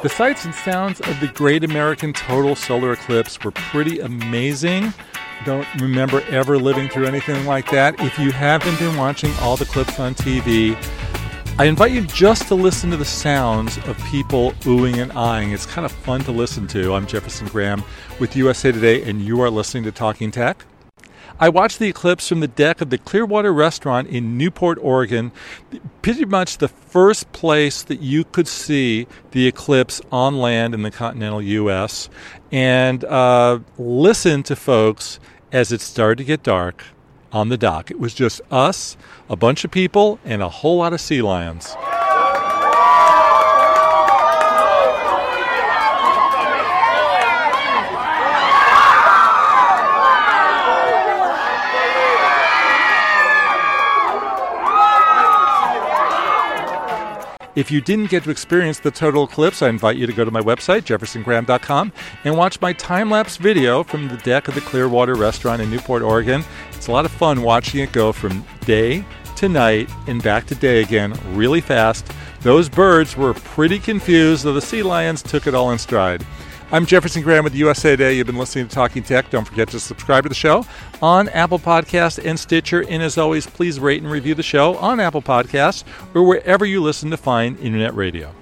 The sights and sounds of the Great American Total Solar Eclipse were pretty amazing. Don't remember ever living through anything like that. If you haven't been watching all the clips on TV, I invite you just to listen to the sounds of people oohing and eyeing. It's kind of fun to listen to. I'm Jefferson Graham with USA Today, and you are listening to Talking Tech. I watched the eclipse from the deck of the Clearwater Restaurant in Newport, Oregon, pretty much the first place that you could see the eclipse on land in the continental U.S., and listen to folks as it started to get dark on the dock. It was just us, a bunch of people, and a whole lot of sea lions. If you didn't get to experience the total eclipse, I invite you to go to my website, jeffersongraham.com, and watch my time-lapse video from the deck of the Clearwater Restaurant in Newport, Oregon. It's a lot of fun watching it go from day to night and back to day again really fast. Those birds were pretty confused, though the sea lions took it all in stride. I'm Jefferson Graham with USA Today. You've been listening to Talking Tech. Don't forget to subscribe to the show on Apple Podcasts and Stitcher. And as always, please rate and review the show on Apple Podcasts or wherever you listen to fine internet radio.